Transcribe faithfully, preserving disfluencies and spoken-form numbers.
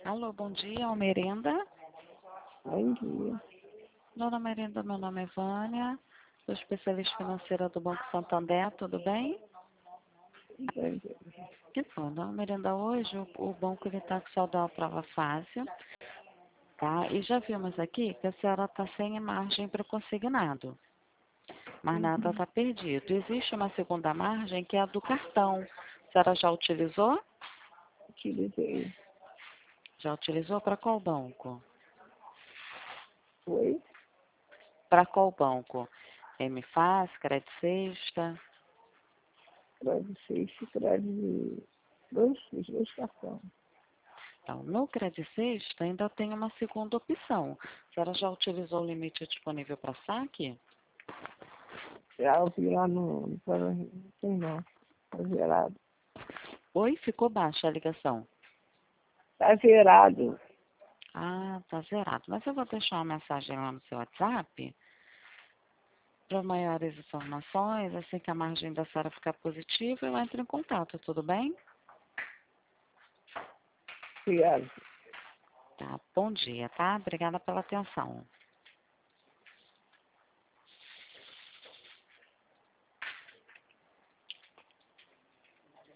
Alô, bom dia, Almerenda. Bom dia. Dona Merenda, meu nome é Vânia, sou especialista financeira do Banco Santander, tudo bem? Bom dia. Que bom, Dona Merenda, hoje o, o banco está com saldo à prova fácil, tá? E já vimos aqui que a senhora está sem margem para consignado, mas nada Uhum. está perdido. Existe uma segunda margem que é a do cartão. A senhora já utilizou? Utilizei. Já utilizou para qual banco? Foi? Para qual banco? M Fácil, Crédito Sexta? Crédito seis, crédito dois, os dois cartões. Então, no Crédito Sexta ainda tem uma segunda opção. A senhora já utilizou o limite disponível para saque? Já ouvi lá no, no plano, não tem não. Tá zerado. Oi, ficou baixa a ligação. Tá zerado. Ah, tá zerado. Mas eu vou deixar uma mensagem lá no seu WhatsApp para maiores informações. Assim que a margem da senhora ficar positiva, eu entro em contato, tudo bem? Obrigado. Tá, bom dia, tá? Obrigada pela atenção.